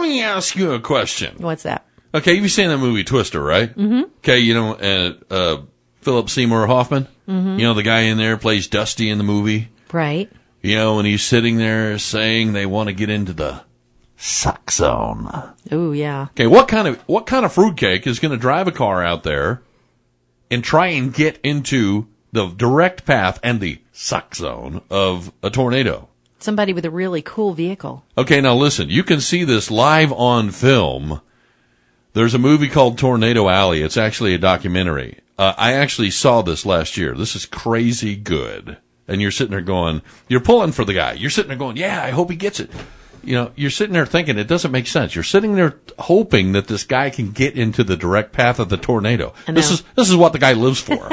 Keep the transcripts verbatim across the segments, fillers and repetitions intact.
me ask you a question. What's that? Okay, you've seen that movie Twister, right? Mm-hmm. Okay, you know, uh, uh, Philip Seymour Hoffman, mm-hmm. you know, the guy in there plays Dusty in the movie. Right. You know, and he's sitting there saying they want to get into the suck zone. Oh, yeah. Okay, what kind of what kind of fruitcake is going to drive a car out there and try and get into the direct path and the suck zone of a tornado? Somebody with a really cool vehicle. Okay, now listen, you can see this live on film. There's a movie called Tornado Alley. It's actually a documentary. Uh, I actually saw this last year. This is crazy good. And you're sitting there going, you're pulling for the guy. You're sitting there going, yeah, I hope he gets it. You know, you're sitting there thinking it doesn't make sense. You're sitting there hoping that this guy can get into the direct path of the tornado. This is this is what the guy lives for.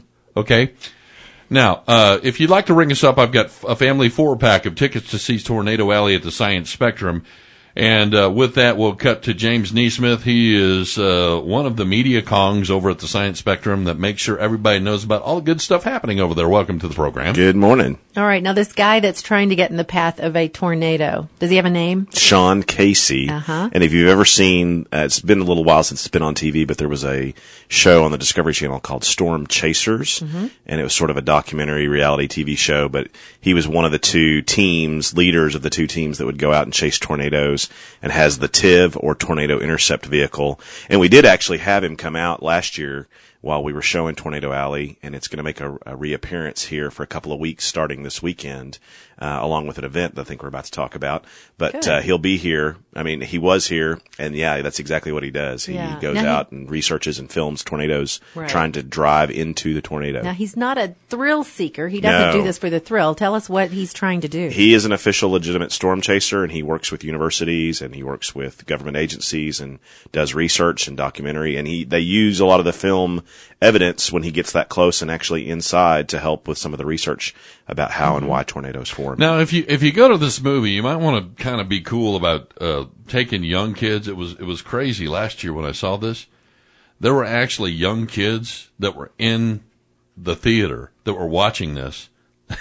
Okay? Now, uh, if you'd like to ring us up, I've got a family four-pack of tickets to see Tornado Alley at the Science Spectrum. And uh, with that, we'll cut to James Neesmith. He is uh, one of the media kongs over at the Science Spectrum that makes sure everybody knows about all the good stuff happening over there. Welcome to the program. Good morning. All right. Now, this guy that's trying to get in the path of a tornado, does he have a name? Sean Casey. Uh-huh. And if you've ever seen, uh, it's been a little while since it's been on T V, but there was a show on the Discovery Channel called Storm Chasers. Mm-hmm. And it was sort of a documentary reality T V show, but he was one of the two teams, leaders of the two teams that would go out and chase tornadoes, and has the T I V or Tornado Intercept vehicle. And we did actually have him come out last year while we were showing Tornado Alley, and it's going to make a, a reappearance here for a couple of weeks starting this weekend, uh, along with an event that I think we're about to talk about. But uh, he'll be here. I mean, he was here, and yeah, that's exactly what he does. He yeah. goes now out he, and researches and films tornadoes, right. trying to drive into the tornado. Now, he's not a thrill seeker. He doesn't No. do this for the thrill. Tell us what he's trying to do. He is an official, legitimate storm chaser, and he works with universities, and he works with government agencies, and does research and documentary. And he they use a lot of the film evidence when he gets that close and actually inside to help with some of the research about how mm-hmm. and why tornadoes form. Now, if you if you go to this movie, you might want to kind of be cool about uh, taking young kids. It was it was crazy last year when I saw this. There were actually young kids that were in the theater that were watching this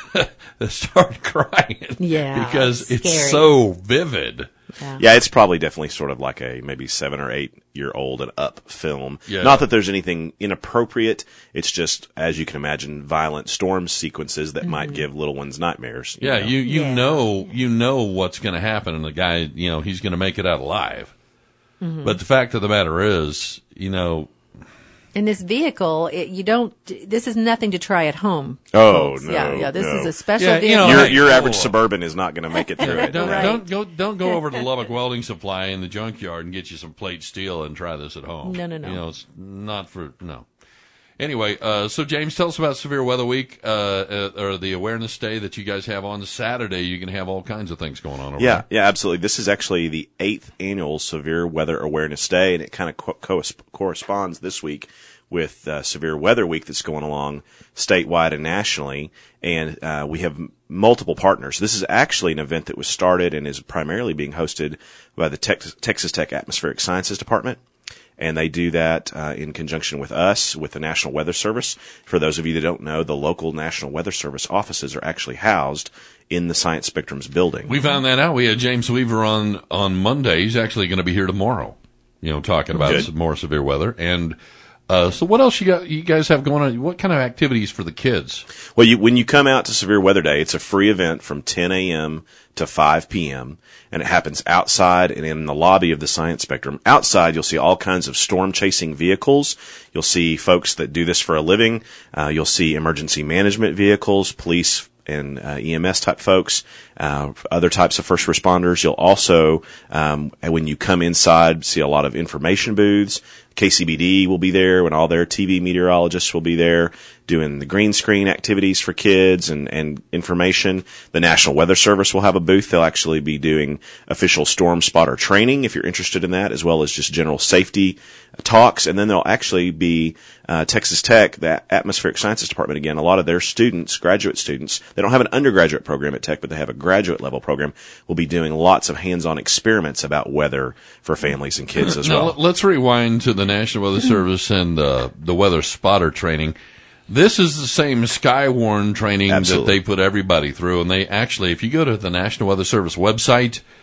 that started crying. Yeah, because it's scary. so vivid. Yeah. Yeah, it's probably definitely sort of like a maybe seven or eight year old and up film. Yeah. Not that there's anything inappropriate. It's just, as you can imagine, violent storm sequences that mm-hmm. might give little ones nightmares. You yeah, know? you you yeah. know you know what's going to happen, and the guy, you know, he's going to make it out alive. Mm-hmm. But the fact of the matter is, you know. In this vehicle, it, you don't. This is nothing to try at home. Oh folks. no! Yeah, yeah. This no. is a special Yeah, you vehicle. know, Your hey, your average cool. suburban is not going to make it through it. Don't, Right. don't go don't go over to Lubbock Welding Supply in the junkyard and get you some plate steel and try this at home. No, no, no. You know, it's not for no. Anyway, uh, so James, tell us about Severe Weather Week, uh, uh, or the Awareness Day that you guys have on the Saturday. You can have all kinds of things going on over Yeah, there. yeah, absolutely. This is actually the eighth annual Severe Weather Awareness Day, and it kind of co- co- corresponds this week with uh, Severe Weather Week that's going along statewide and nationally. And uh, we have m- multiple partners. This is actually an event that was started and is primarily being hosted by the Tex- Texas Tech Atmospheric Sciences Department. And they do that uh, in conjunction with us, with the National Weather Service. For those of you that don't know, the local National Weather Service offices are actually housed in the Science Spectrum's building. We found that out. We had James Weaver on on Monday. He's actually going to be here tomorrow, you know, talking about Good. some more severe weather. And uh, so what else you got? You guys have going on? What kind of activities for the kids? Well, you, when you come out to Severe Weather Day, it's a free event from ten a.m. to five p.m., and it happens outside and in the lobby of the Science Spectrum. Outside, you'll see all kinds of storm-chasing vehicles. You'll see folks that do this for a living. Uh, you'll see emergency management vehicles, police and uh, E M S-type folks, uh, other types of first responders. You'll also, um, when you come inside, see a lot of information booths. K C B D will be there, and all their T V meteorologists will be there doing the green screen activities for kids and, and information. The National Weather Service will have a booth. They'll actually be doing official storm spotter training if you're interested in that, as well as just general safety talks. And then there'll actually be uh, Texas Tech, the Atmospheric Sciences Department again. A lot of their students, graduate students, they don't have an undergraduate program at Tech, but they have a graduate level program, will be doing lots of hands-on experiments about weather for families and kids as now, well. Let's rewind to the National Weather Service and uh, the weather spotter training. This is the same Skywarn training Absolutely. that they put everybody through. And they actually, if you go to the National Weather Service website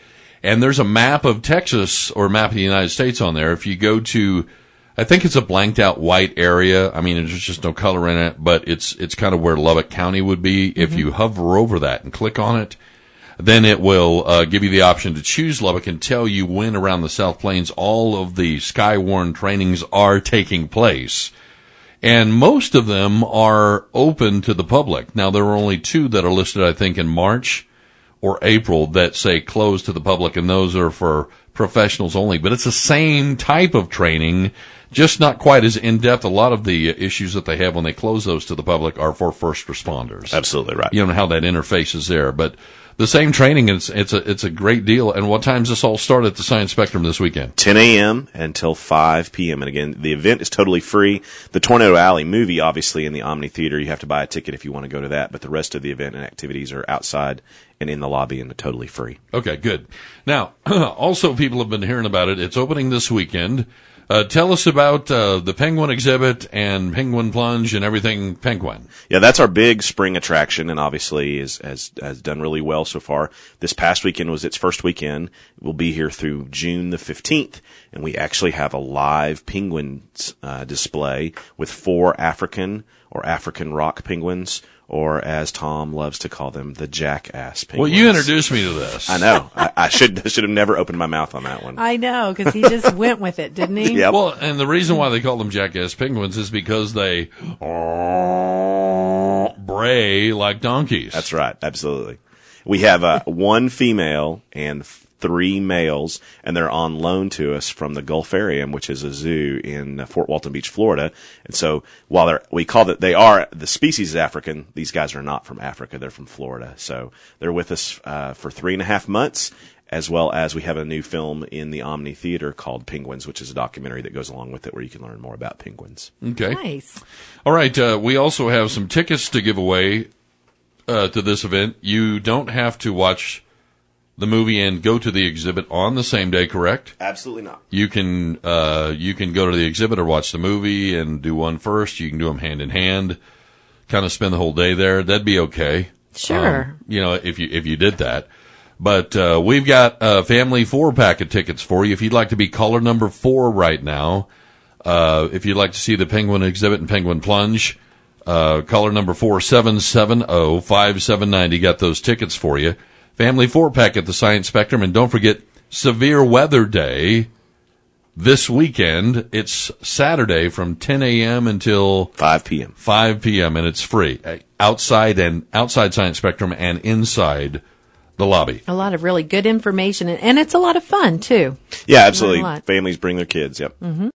And there's a map of Texas or a map of the United States on there. If you go to, I think it's a blanked out white area. I mean, there's just no color in it, but it's, it's kind of where Lubbock County would be. Mm-hmm. If you hover over that and click on it, then it will uh, give you the option to choose Lubbock and tell you when around the South Plains all of the Skywarn trainings are taking place. And most of them are open to the public. Now, there are only two that are listed, I think, in March or April that say closed to the public, and those are for professionals only. But it's the same type of training, just not quite as in-depth. A lot of the issues that they have when they close those to the public are for first responders. Absolutely right. You don't know how that interface is there, but the same training, it's, it's a, it's a great deal. And what time does this all start at the Science Spectrum this weekend? ten a.m. until five p.m. And again, the event is totally free. The Tornado Alley movie, obviously, in the Omni Theater, you have to buy a ticket if you want to go to that. But the rest of the event and activities are outside and in the lobby and totally free. Okay, good. Now, also people have been hearing about it. It's opening this weekend. Uh, tell us about uh, the Penguin exhibit and Penguin Plunge and everything Penguin. Yeah, that's our big spring attraction, and obviously is, has has done really well so far. This past weekend was its first weekend. We'll be here through June the fifteenth, and we actually have a live penguins uh, display with four African or African rock penguins, or as Tom loves to call them, the jackass penguins. Well, you introduced me to this. I know. I, I should should have never opened my mouth on that one. I know, because he just went with it, didn't he? Yep. Well, and the reason why they call them jackass penguins is because they bray like donkeys. That's right. Absolutely. We have uh, one female and three males, and they're on loan to us from the Gulfarium, which is a zoo in uh, Fort Walton Beach, Florida. And so while they're, we call that they are, the species is African, these guys are not from Africa. They're from Florida. So they're with us uh, for three and a half months, as well as we have a new film in the Omni Theater called Penguins, which is a documentary that goes along with it where you can learn more about penguins. Okay. Nice. All right. Uh, we also have some tickets to give away uh, to this event. You don't have to watch the movie and go to the exhibit on the same day, correct? Absolutely not. You can uh, you can go to the exhibit or watch the movie and do one first. You can do them hand in hand, kind of spend the whole day there. That'd be okay. Sure. Um, you know, if you if you did that. But uh, we've got a family four-pack of tickets for you. If you'd like to be caller number four right now, uh, if you'd like to see the Penguin exhibit and Penguin Plunge, uh, caller number four, seven seven zero, five seven nine zero. Got those tickets for you. Family four-pack at the Science Spectrum. And don't forget, Severe Weather Day this weekend. It's Saturday from ten a.m. until five p.m. five p.m. and it's free. Outside and outside Science Spectrum and inside the lobby. A lot of really good information, and, and it's a lot of fun, too. Yeah, absolutely. Learn a lot. Families bring their kids, yep. Mm-hmm.